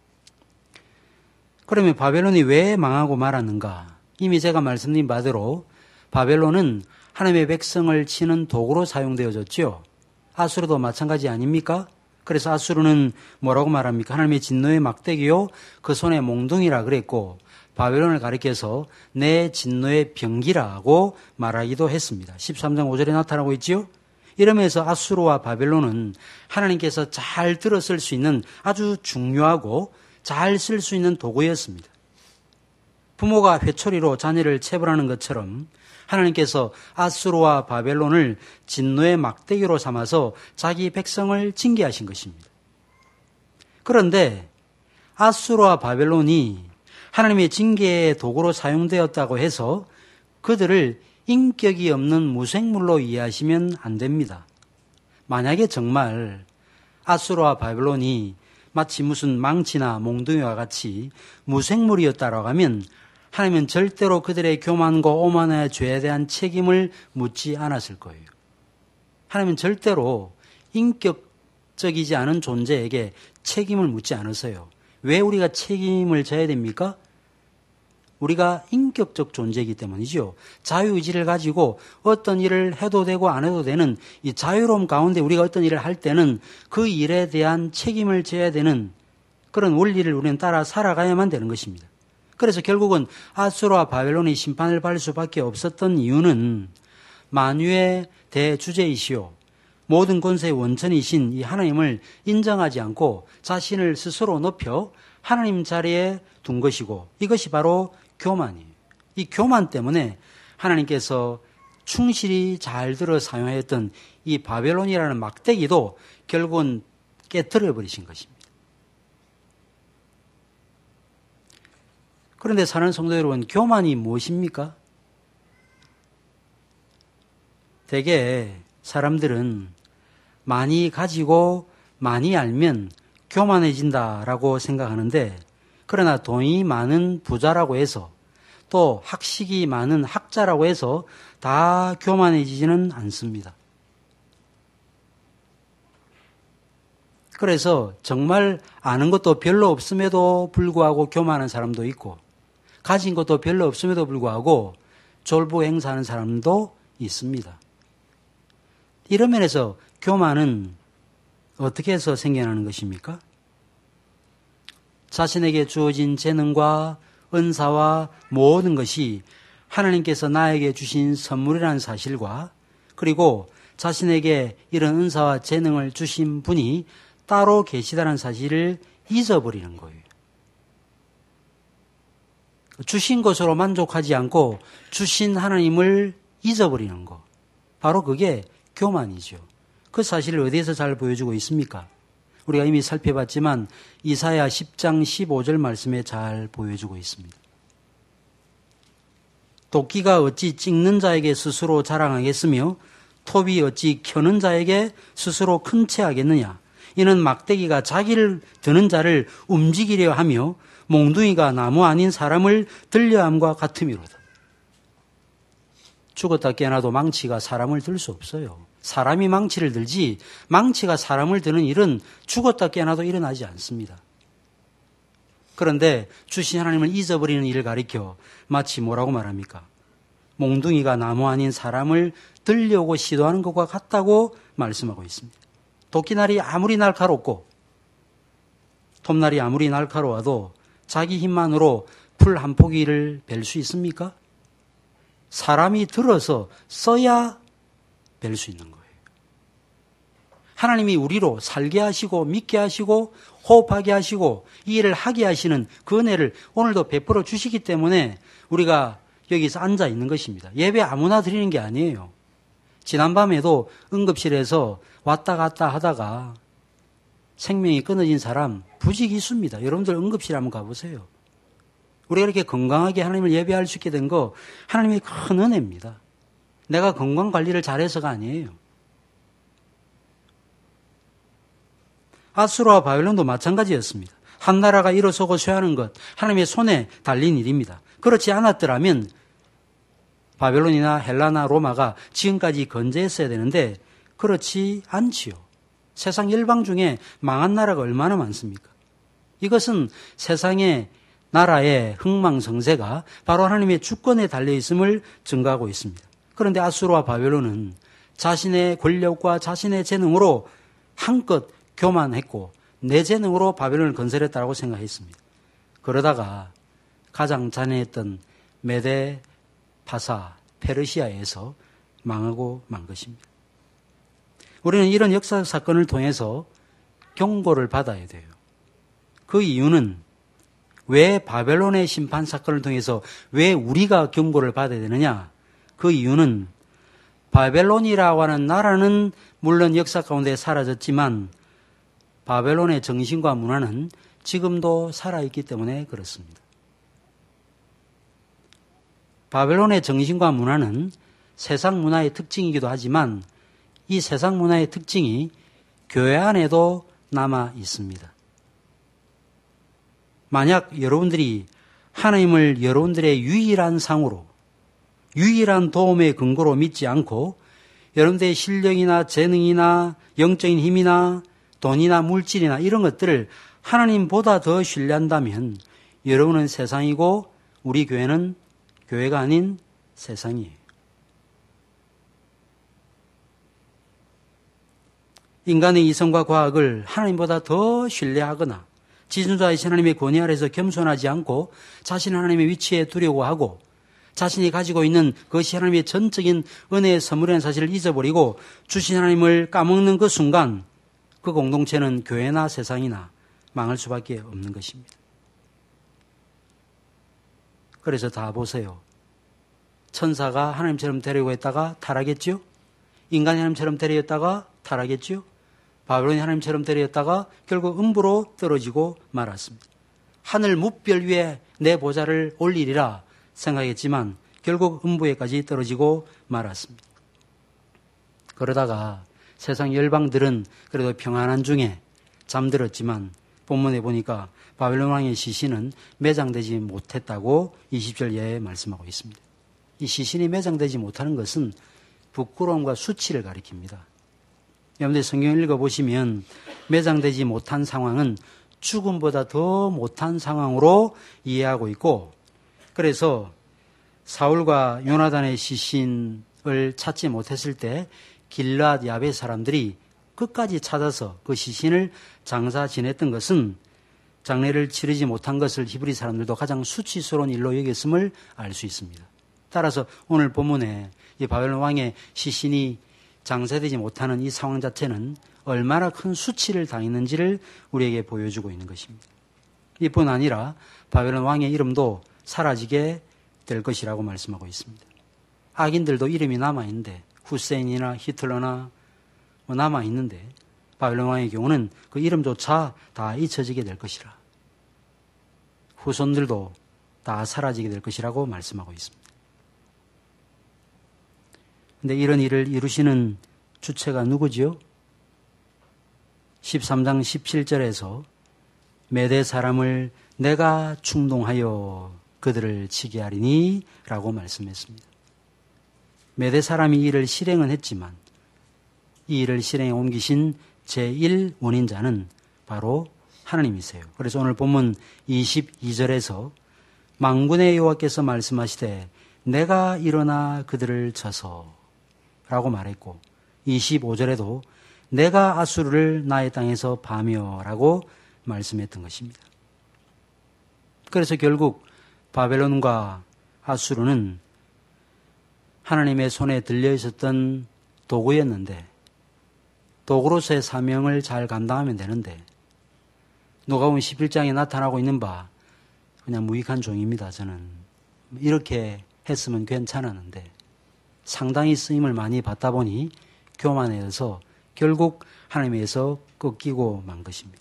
S1: 그러면 바벨론이 왜 망하고 말았는가? 이미 제가 말씀드린 바대로 바벨론은 하나님의 백성을 치는 도구로 사용되어졌죠. 아수르도 마찬가지 아닙니까? 그래서 아수르는 뭐라고 말합니까? 하나님의 진노의 막대기요 그 손에 몽둥이라 그랬고 바벨론을 가리켜서 내 진노의 병기라고 말하기도 했습니다. 13장 5절에 나타나고 있지요. 이러면서 아수르와 바벨론은 하나님께서 잘 들어 쓸 수 있는 아주 중요하고 잘 쓸 수 있는 도구였습니다. 부모가 회초리로 자녀를 체벌하는 것처럼 하나님께서 아수르와 바벨론을 진노의 막대기로 삼아서 자기 백성을 징계하신 것입니다. 그런데 아수르와 바벨론이 하나님의 징계의 도구로 사용되었다고 해서 그들을 인격이 없는 무생물로 이해하시면 안 됩니다. 만약에 정말 아수르와 바벨론이 마치 무슨 망치나 몽둥이와 같이 무생물이었다라고 하면 하나님은 절대로 그들의 교만과 오만의 죄에 대한 책임을 묻지 않았을 거예요. 하나님은 절대로 인격적이지 않은 존재에게 책임을 묻지 않으세요. 왜 우리가 책임을 져야 됩니까? 우리가 인격적 존재이기 때문이죠. 자유의지를 가지고 어떤 일을 해도 되고 안 해도 되는 이 자유로움 가운데 우리가 어떤 일을 할 때는 그 일에 대한 책임을 져야 되는 그런 원리를 우리는 따라 살아가야만 되는 것입니다. 그래서 결국은 아수르와 바벨론이 심판을 받을 수밖에 없었던 이유는 만유의 대주제이시오 모든 권세의 원천이신 이 하나님을 인정하지 않고 자신을 스스로 높여 하나님 자리에 둔 것이고 이것이 바로 교만이에요. 이 교만 때문에 하나님께서 충실히 잘 들어 사용하였던 이 바벨론이라는 막대기도 결국은 깨트려 버리신 것입니다. 그런데 사는 성도 여러분, 교만이 무엇입니까? 대개 사람들은 많이 가지고 많이 알면 교만해진다라고 생각하는데 그러나 돈이 많은 부자라고 해서 또 학식이 많은 학자라고 해서 다 교만해지지는 않습니다. 그래서 정말 아는 것도 별로 없음에도 불구하고 교만한 사람도 있고 가진 것도 별로 없음에도 불구하고 졸부행사하는 사람도 있습니다. 이런 면에서 교만은 어떻게 해서 생겨나는 것입니까? 자신에게 주어진 재능과 은사와 모든 것이 하나님께서 나에게 주신 선물이라는 사실과 그리고 자신에게 이런 은사와 재능을 주신 분이 따로 계시다는 사실을 잊어버리는 거예요. 주신 것으로 만족하지 않고 주신 하나님을 잊어버리는 것. 바로 그게 교만이죠. 그 사실을 어디에서 잘 보여주고 있습니까? 우리가 이미 살펴봤지만 이사야 10장 15절 말씀에 잘 보여주고 있습니다. 도끼가 어찌 찍는 자에게 스스로 자랑하겠으며 톱이 어찌 켜는 자에게 스스로 큰 체하겠느냐. 이는 막대기가 자기를 드는 자를 움직이려 하며 몽둥이가 나무 아닌 사람을 들려함과 같음이로다. 죽었다 깨어나도 망치가 사람을 들 수 없어요. 사람이 망치를 들지 망치가 사람을 드는 일은 죽었다 깨어나도 일어나지 않습니다. 그런데 주신 하나님을 잊어버리는 일을 가리켜 마치 뭐라고 말합니까? 몽둥이가 나무 아닌 사람을 들려오고 시도하는 것과 같다고 말씀하고 있습니다. 도끼날이 아무리 날카롭고 톱날이 아무리 날카로워도 자기 힘만으로 풀 한 포기를 벨 수 있습니까? 사람이 들어서 써야 벨 수 있는 거예요. 하나님이 우리로 살게 하시고 믿게 하시고 호흡하게 하시고 이 일을 하게 하시는 그 은혜를 오늘도 베풀어 주시기 때문에 우리가 여기서 앉아 있는 것입니다. 예배 아무나 드리는 게 아니에요. 지난밤에도 응급실에서 왔다 갔다 하다가 생명이 끊어진 사람 부지기수입니다. 여러분들 응급실 한번 가보세요. 우리가 이렇게 건강하게 하나님을 예배할 수 있게 된 거 하나님의 큰 은혜입니다. 내가 건강관리를 잘해서가 아니에요. 아수르와 바벨론도 마찬가지였습니다. 한 나라가 일어서고 쇠하는 것 하나님의 손에 달린 일입니다. 그렇지 않았더라면 바벨론이나 헬라나 로마가 지금까지 건재했어야 되는데 그렇지 않지요. 세상 열방 중에 망한 나라가 얼마나 많습니까? 이것은 세상의 나라의 흥망성쇠가 바로 하나님의 주권에 달려있음을 증거하고 있습니다. 그런데 아수르와 바벨론은 자신의 권력과 자신의 재능으로 한껏 교만했고 내 재능으로 바벨론을 건설했다고 생각했습니다. 그러다가 가장 잔인했던 메데, 파사, 페르시아에서 망하고 만 것입니다. 우리는 이런 역사 사건을 통해서 경고를 받아야 돼요. 그 이유는 왜 바벨론의 심판 사건을 통해서 왜 우리가 경고를 받아야 되느냐? 그 이유는 바벨론이라고 하는 나라는 물론 역사 가운데 사라졌지만 바벨론의 정신과 문화는 지금도 살아있기 때문에 그렇습니다. 바벨론의 정신과 문화는 세상 문화의 특징이기도 하지만 이 세상 문화의 특징이 교회 안에도 남아 있습니다. 만약 여러분들이 하나님을 여러분들의 유일한 상으로, 유일한 도움의 근거로 믿지 않고 여러분들의 실력이나 재능이나 영적인 힘이나 돈이나 물질이나 이런 것들을 하나님보다 더 신뢰한다면 여러분은 세상이고 우리 교회는 교회가 아닌 세상이에요. 인간의 이성과 과학을 하나님보다 더 신뢰하거나 지존자이신 하나님의 권위 아래서 겸손하지 않고 자신 하나님의 위치에 두려고 하고 자신이 가지고 있는 그것이 하나님의 전적인 은혜의 선물이라는 사실을 잊어버리고 주신 하나님을 까먹는 그 순간 그 공동체는 교회나 세상이나 망할 수밖에 없는 것입니다. 그래서 다 보세요. 천사가 하나님처럼 되려고 했다가 타락했죠? 인간이 하나님처럼 되려했다가 타락했죠? 바벨론이 하나님처럼 되려했다가 결국 음부로 떨어지고 말았습니다. 하늘 뭇별 위에 내 보좌를 올리리라 생각했지만 결국 음부에까지 떨어지고 말았습니다. 그러다가 세상 열방들은 그래도 평안한 중에 잠들었지만 본문에 보니까 바벨론 왕의 시신은 매장되지 못했다고 20절 예에 말씀하고 있습니다. 이 시신이 매장되지 못하는 것은 부끄러움과 수치를 가리킵니다. 여러분들 성경을 읽어보시면 매장되지 못한 상황은 죽음보다 더 못한 상황으로 이해하고 있고 그래서 사울과 요나단의 시신을 찾지 못했을 때 길앗 야베 사람들이 끝까지 찾아서 그 시신을 장사 지냈던 것은 장례를 치르지 못한 것을 히브리 사람들도 가장 수치스러운 일로 여겼음을 알 수 있습니다. 따라서 오늘 본문에 이 바벨론 왕의 시신이 장사되지 못하는 이 상황 자체는 얼마나 큰 수치를 당했는지를 우리에게 보여주고 있는 것입니다. 이뿐 아니라 바벨론 왕의 이름도 사라지게 될 것이라고 말씀하고 있습니다. 악인들도 이름이 남아있는데 후세인이나 히틀러나 남아있는데 바벨론 왕의 경우는 그 이름조차 다 잊혀지게 될 것이라. 후손들도 다 사라지게 될 것이라고 말씀하고 있습니다. 근데 이런 일을 이루시는 주체가 누구지요? 13장 17절에서 메대 사람을 내가 충동하여 그들을 치게 하리니 라고 말씀했습니다. 메대 사람이 이 일을 실행은 했지만 이 일을 실행에 옮기신 제1원인자는 바로 하나님이세요. 그래서 오늘 본문 22절에서 만군의 여호와께서 말씀하시되 내가 일어나 그들을 쳐서 라고 말했고 25절에도 내가 아수르를 나의 땅에서 파며라고 말씀했던 것입니다. 그래서 결국 바벨론과 아수르는 하나님의 손에 들려 있었던 도구였는데 도구로서의 사명을 잘 감당하면 되는데 누가복음 11장에 나타나고 있는 바 그냥 무익한 종입니다. 저는 이렇게 했으면 괜찮았는데 상당히 쓰임을 많이 받다 보니 교만해서 결국 하나님에서 꺾이고 만 것입니다.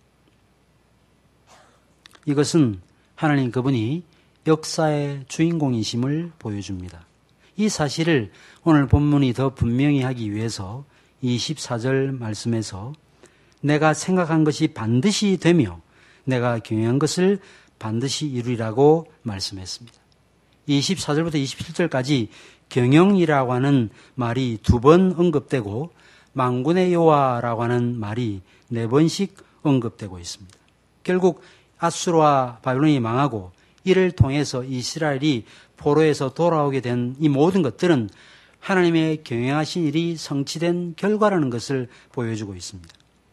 S1: 이것은 하나님 그분이 역사의 주인공이심을 보여줍니다. 이 사실을 오늘 본문이 더 분명히 하기 위해서 24절 말씀에서 내가 생각한 것이 반드시 되며 내가 경영한 것을 반드시 이루리라고 말씀했습니다. 24절부터 27절까지 경영이라고 하는 말이 2번 언급되고 만군의 여호와라고 하는 말이 4번씩 언급되고 있습니다. 결국 아수르와 바벨론이 망하고 이를 통해서 이스라엘이 포로에서 돌아오게 된 이 모든 것들은 하나님의 경영하신 일이 성취된 결과라는 것을 보여주고 있습니다.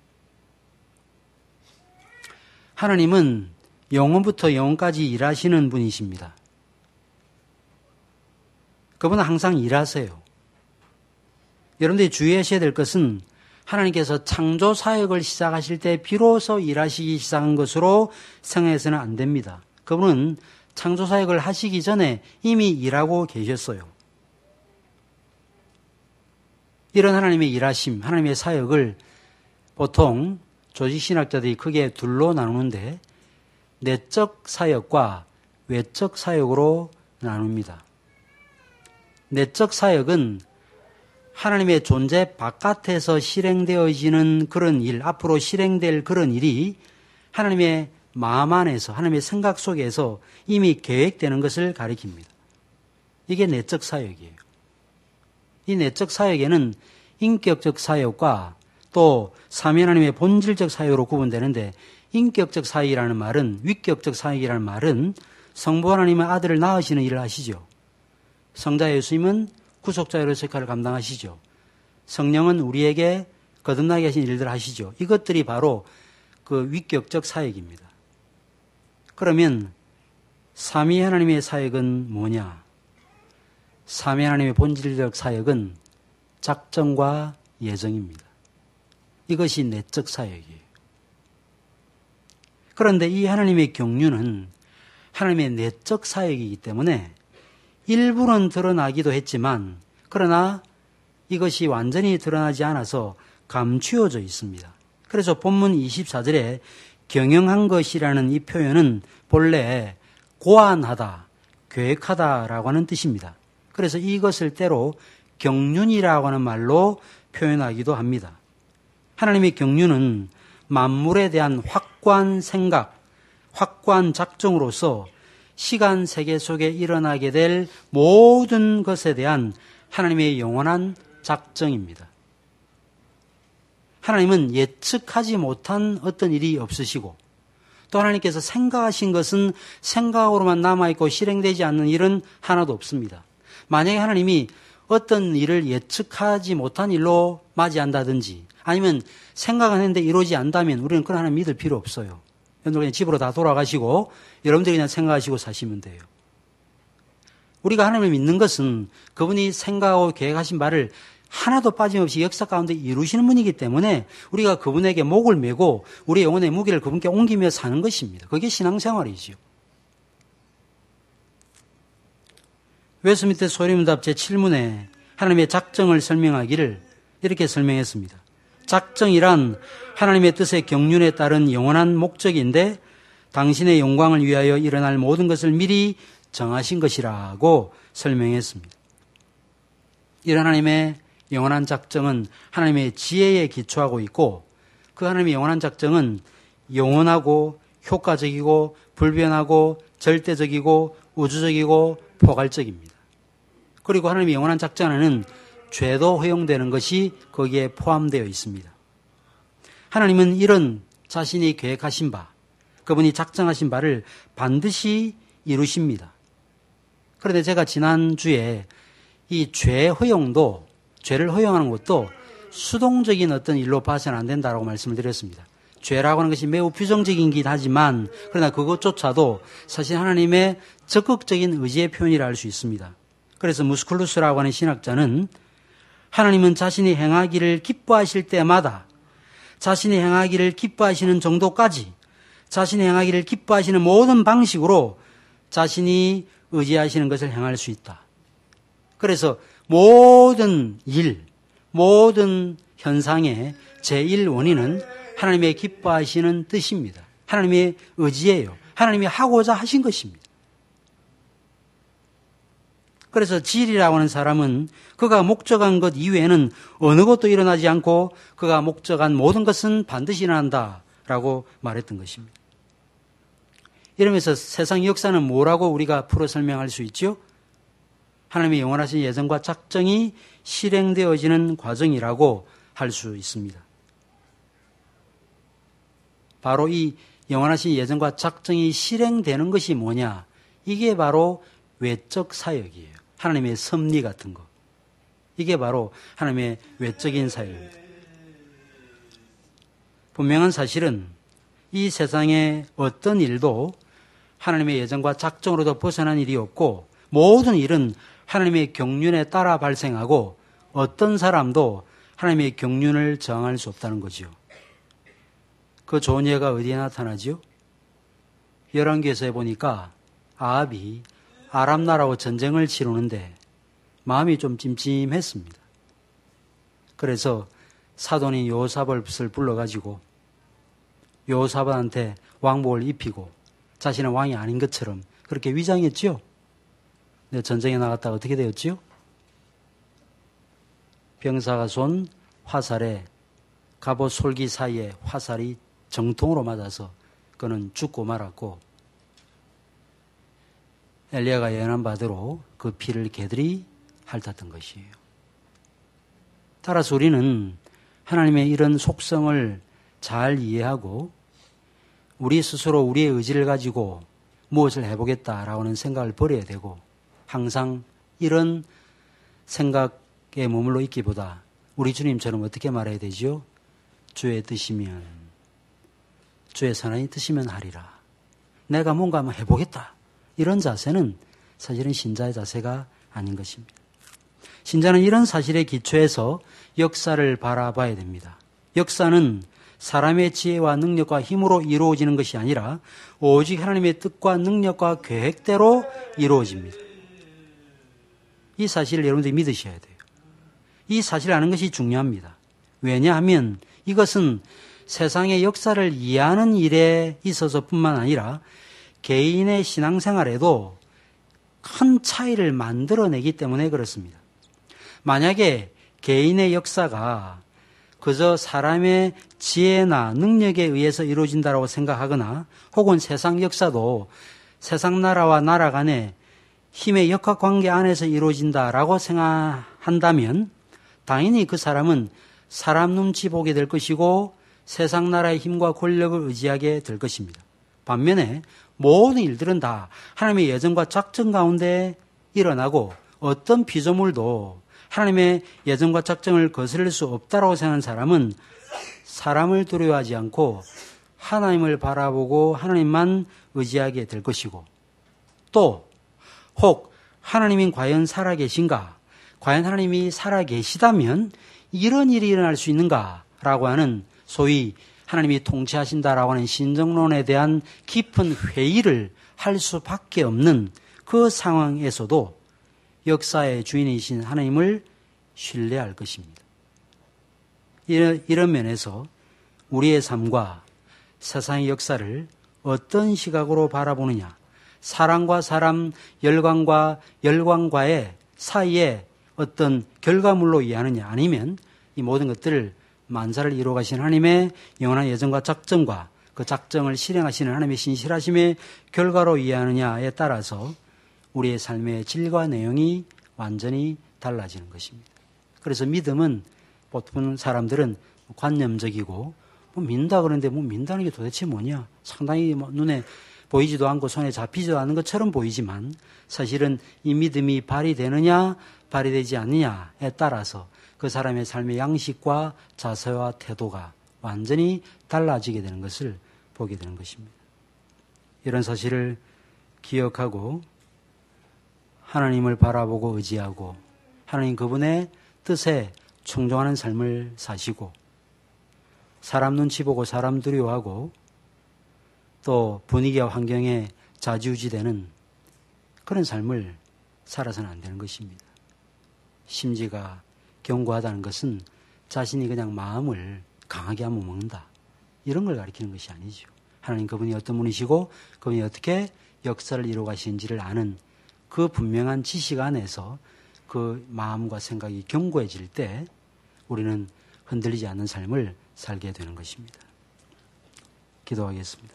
S1: 하나님은 영원부터 영원까지 일하시는 분이십니다. 그분은 항상 일하세요. 여러분들이 주의하셔야 될 것은 하나님께서 창조 사역을 시작하실 때 비로소 일하시기 시작한 것으로 생각해서는 안 됩니다. 그분은 창조 사역을 하시기 전에 이미 일하고 계셨어요. 이런 하나님의 일하심, 하나님의 사역을 보통 조직신학자들이 크게 둘로 나누는데 내적 사역과 외적 사역으로 나눕니다. 내적 사역은 하나님의 존재 바깥에서 실행되어지는 그런 일, 앞으로 실행될 그런 일이 하나님의 마음 안에서, 하나님의 생각 속에서 이미 계획되는 것을 가리킵니다. 이게 내적 사역이에요. 이 내적 사역에는 인격적 사역과 또 삼위 하나님의 본질적 사역으로 구분되는데 인격적 사역이라는 말은, 위격적 사역이라는 말은 성부 하나님의 아들을 낳으시는 일을 하시죠. 성자 예수님은 구속자로서 역할을 감당하시죠. 성령은 우리에게 거듭나게 하신 일들을 하시죠. 이것들이 바로 그 위격적 사역입니다. 그러면 삼위 하나님의 사역은 뭐냐? 삼위 하나님의 본질적 사역은 작정과 예정입니다. 이것이 내적 사역이에요. 그런데 이 하나님의 경륜은 하나님의 내적 사역이기 때문에 일부는 드러나기도 했지만 그러나 이것이 완전히 드러나지 않아서 감추어져 있습니다. 그래서 본문 24절에 경영한 것이라는 이 표현은 본래 고안하다, 계획하다라고 하는 뜻입니다. 그래서 이것을 때로 경륜이라고 하는 말로 표현하기도 합니다. 하나님의 경륜은 만물에 대한 확고한 생각, 확고한 작정으로서 시간 세계 속에 일어나게 될 모든 것에 대한 하나님의 영원한 작정입니다. 하나님은 예측하지 못한 어떤 일이 없으시고 또 하나님께서 생각하신 것은 생각으로만 남아있고 실행되지 않는 일은 하나도 없습니다. 만약에 하나님이 어떤 일을 예측하지 못한 일로 맞이한다든지 아니면 생각은 했는데 이루어지지 않다면 우리는 그런 하나님 믿을 필요 없어요. 여러분들 그냥 집으로 다 돌아가시고 여러분들이 그냥 생각하시고 사시면 돼요. 우리가 하나님을 믿는 것은 그분이 생각하고 계획하신 바를 하나도 빠짐없이 역사 가운데 이루시는 분이기 때문에 우리가 그분에게 목을 메고 우리의 영혼의 무게를 그분께 옮기며 사는 것입니다. 그게 신앙생활이죠. 웨스트민스터 소리문답 제7문에 하나님의 작정을 설명하기를 이렇게 설명했습니다. 작정이란 하나님의 뜻의 경륜에 따른 영원한 목적인데 당신의 영광을 위하여 일어날 모든 것을 미리 정하신 것이라고 설명했습니다. 이런 하나님의 영원한 작정은 하나님의 지혜에 기초하고 있고 그 하나님의 영원한 작정은 영원하고 효과적이고 불변하고 절대적이고 우주적이고 포괄적입니다. 그리고 하나님의 영원한 작정 안에는 죄도 허용되는 것이 거기에 포함되어 있습니다. 하나님은 이런 자신이 계획하신 바, 그분이 작정하신 바를 반드시 이루십니다. 그런데 제가 지난주에 이 죄 허용도, 죄를 허용하는 것도 수동적인 어떤 일로 봐서는 안 된다라고 말씀을 드렸습니다. 죄라고 하는 것이 매우 부정적이긴 하지만 그러나 그것조차도 사실 하나님의 적극적인 의지의 표현이라 할 수 있습니다. 그래서 무스쿨루스라고 하는 신학자는 하나님은 자신이 행하기를 기뻐하실 때마다 자신이 행하기를 기뻐하시는 정도까지 자신이 행하기를 기뻐하시는 모든 방식으로 자신이 의지하시는 것을 행할 수 있다. 그래서 모든 일, 모든 현상의 제1원인은 하나님의 기뻐하시는 뜻입니다. 하나님의 의지예요. 하나님이 하고자 하신 것입니다. 그래서 질이라고 하는 사람은 그가 목적한 것 이외에는 어느 것도 일어나지 않고 그가 목적한 모든 것은 반드시 일어난다라고 말했던 것입니다. 이러면서 세상 역사는 뭐라고 우리가 풀어 설명할 수 있죠? 하나님의 영원하신 예정과 작정이 실행되어지는 과정이라고 할 수 있습니다. 바로 이 영원하신 예정과 작정이 실행되는 것이 뭐냐? 이게 바로 외적 사역이에요. 하나님의 섭리 같은 거. 이게 바로 하나님의 외적인 사역입니다. 분명한 사실은 이 세상의 어떤 일도 하나님의 예정과 작정으로도 벗어난 일이 없고 모든 일은 하나님의 경륜에 따라 발생하고 어떤 사람도 하나님의 경륜을 저항할 수 없다는 거죠. 그 좋은 예가 어디에 나타나죠? 열왕기에서 보니까 아합이 아람 나라와 전쟁을 치르는데 마음이 좀 찜찜했습니다. 그래서 사돈인 여호사밧을 불러가지고 여호사밧한테 왕복을 입히고 자신은 왕이 아닌 것처럼 그렇게 위장했지요. 근데 전쟁에 나갔다가 어떻게 되었지요? 병사가 쏜 화살에 갑옷 솔기 사이에 화살이 정통으로 맞아서 그는 죽고 말았고 엘리야가 예언한 바대로 그 피를 개들이 핥았던 것이에요. 따라서 우리는 하나님의 이런 속성을 잘 이해하고 우리 스스로 우리의 의지를 가지고 무엇을 해보겠다라고 하는 생각을 버려야 되고 항상 이런 생각에 머물러 있기보다 우리 주님처럼 어떻게 말해야 되죠? 주의 뜻이면, 주의 선하신 뜻이면 하리라. 내가 뭔가 한번 해보겠다. 이런 자세는 사실은 신자의 자세가 아닌 것입니다. 신자는 이런 사실에 기초해서 역사를 바라봐야 됩니다. 역사는 사람의 지혜와 능력과 힘으로 이루어지는 것이 아니라 오직 하나님의 뜻과 능력과 계획대로 이루어집니다. 이 사실을 여러분들이 믿으셔야 돼요. 이 사실을 아는 것이 중요합니다. 왜냐하면 이것은 세상의 역사를 이해하는 일에 있어서뿐만 아니라 개인의 신앙생활에도 큰 차이를 만들어내기 때문에 그렇습니다. 만약에 개인의 역사가 그저 사람의 지혜나 능력에 의해서 이루어진다고 생각하거나 혹은 세상 역사도 세상 나라와 나라 간의 힘의 역학관계 안에서 이루어진다라고 생각한다면 당연히 그 사람은 사람 눈치 보게 될 것이고 세상 나라의 힘과 권력을 의지하게 될 것입니다. 반면에 모든 일들은 다 하나님의 예정과 작정 가운데 일어나고 어떤 피조물도 하나님의 예정과 작정을 거스릴 수 없다라고 생각하는 사람은 사람을 두려워하지 않고 하나님을 바라보고 하나님만 의지하게 될 것이고 또 혹 하나님이 과연 살아계신가? 과연 하나님이 살아계시다면 이런 일이 일어날 수 있는가라고 하는 소위 하나님이 통치하신다라고 하는 신정론에 대한 깊은 회의를 할 수밖에 없는 그 상황에서도 역사의 주인이신 하나님을 신뢰할 것입니다. 이런 면에서 우리의 삶과 세상의 역사를 어떤 시각으로 바라보느냐, 사람과 사람, 열광과 열광과의 사이에 어떤 결과물로 이해하느냐, 아니면 이 모든 것들을 만사를 이루어 가신 하나님의 영원한 예정과 작정과 그 작정을 실행하시는 하나님의 신실하심의 결과로 이해하느냐에 따라서 우리의 삶의 질과 내용이 완전히 달라지는 것입니다. 그래서 믿음은 보통 사람들은 관념적이고 뭐 민다 그러는데 뭐 민다는 게 도대체 뭐냐? 상당히 눈에 보이지도 않고 손에 잡히지도 않는 것처럼 보이지만 사실은 이 믿음이 발휘되느냐 발휘되지 않느냐에 따라서 그 사람의 삶의 양식과 자세와 태도가 완전히 달라지게 되는 것을 보게 되는 것입니다. 이런 사실을 기억하고 하나님을 바라보고 의지하고 하나님 그분의 뜻에 충종하는 삶을 사시고 사람 눈치 보고 사람 두려워하고 또 분위기와 환경에 좌지우지되는 그런 삶을 살아서는 안 되는 것입니다. 심지가 견고하다는 것은 자신이 그냥 마음을 강하게 하면 먹는다. 이런 걸 가리키는 것이 아니죠. 하나님 그분이 어떤 분이시고 그분이 어떻게 역사를 이루어 가시는지를 아는 그 분명한 지식 안에서 그 마음과 생각이 견고해질 때 우리는 흔들리지 않는 삶을 살게 되는 것입니다. 기도하겠습니다.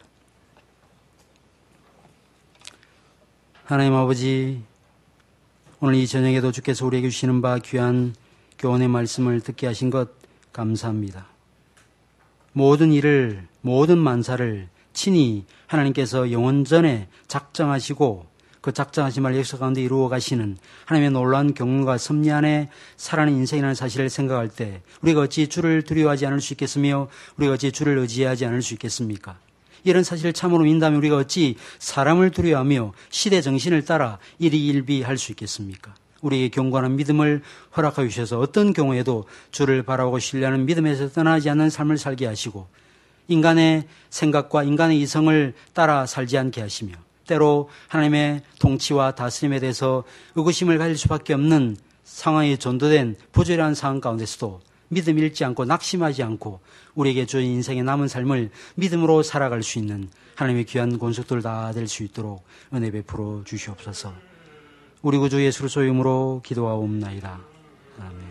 S1: 하나님 아버지, 오늘 이 저녁에도 주께서 우리에게 주시는 바 귀한 교훈의 말씀을 듣게 하신 것 감사합니다. 모든 일을, 모든 만사를 친히 하나님께서 영원전에 작정하시고 그 작정하신 말 역사 가운데 이루어 가시는 하나님의 놀라운 경륜과 섭리 안에 살아가는 인생이라는 사실을 생각할 때 우리가 어찌 주를 두려워하지 않을 수 있겠으며 우리가 어찌 주를 의지하지 않을 수 있겠습니까? 이런 사실을 참으로 믿는다면 우리가 어찌 사람을 두려워하며 시대 정신을 따라 일희일비할 수 있겠습니까? 우리에게 견고한 믿음을 허락하여 주셔서 어떤 경우에도 주를 바라보고 신뢰하는 믿음에서 떠나지 않는 삶을 살게 하시고 인간의 생각과 인간의 이성을 따라 살지 않게 하시며 때로 하나님의 통치와 다스림에 대해서 의구심을 가질 수밖에 없는 상황에 전도된 부조리한 상황 가운데서도 믿음 잃지 않고 낙심하지 않고 우리에게 주신 인생의 남은 삶을 믿음으로 살아갈 수 있는 하나님의 귀한 권속들 다 될 수 있도록 은혜 베풀어 주시옵소서. 우리 구주 예수를 소유으로 기도하옵나이다. 아멘.